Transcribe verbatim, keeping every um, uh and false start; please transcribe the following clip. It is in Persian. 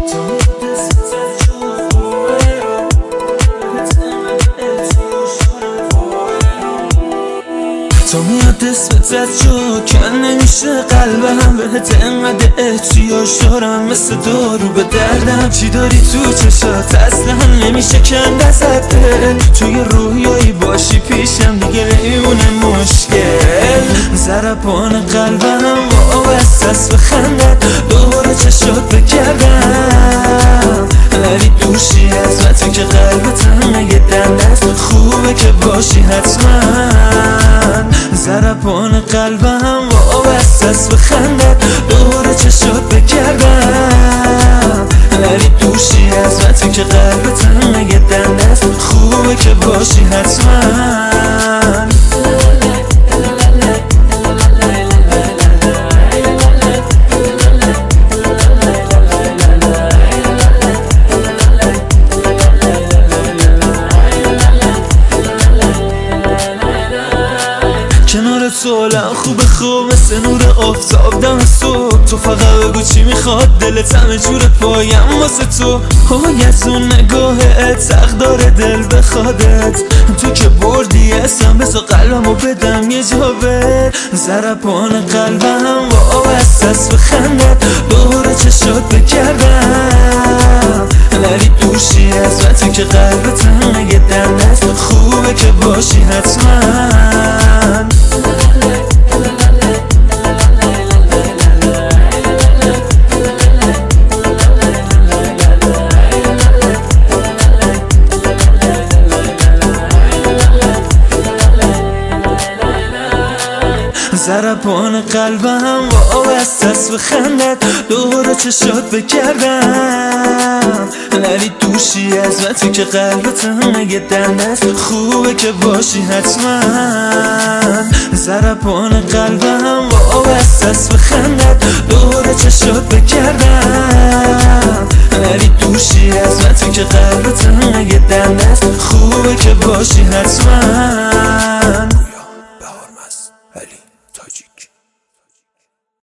تو میاد اسمت زد شد کن نمیشه قلبم بهت انقدر احتیاج دارم مثل دارو به دردم چی داری تو چشات اصلا نمیشه کند ازت توی رویایی باشی پیشم دیگه نمیمونه مشکل ضربان قلبم وابسته است به خندت دوباره چشات بگردم ولی دوشی از من تو که قلبت هم یه دندست خوبه که باشی حتما ضربان قلبم وابسته است به خندت دوباره چشات بگردم ولی دوشی از من تو که قلبت هم یه دندست خوبه که باشی حتما کنار تو حالم خوبه خوب مثل نور آفتاب دم صبح تو فقط بگو چی میخواد دلت همه جور پایم واسه تو های از اون نگاهت حق داره دل بخوادت تو که بردی اسم بذار قلبمو بدم یه جا بر ضربان قلبم وابسته است به خندت دوباره چشات بگردم ولی دوشی از من تو که قلبت هم یه دندست خوبه که باشی حتما ضربان قلبم وابسته است به خندت دوباره چشات بگردم ولی دوشی از من تو که قلبت هم یه دندست خوبه که باشی حتما ضربان قلبم وابسته است به خندت دوباره چشات بگردم ولی دوشی از من تو که قلبت هم یه دندست خوبه که باشی حتما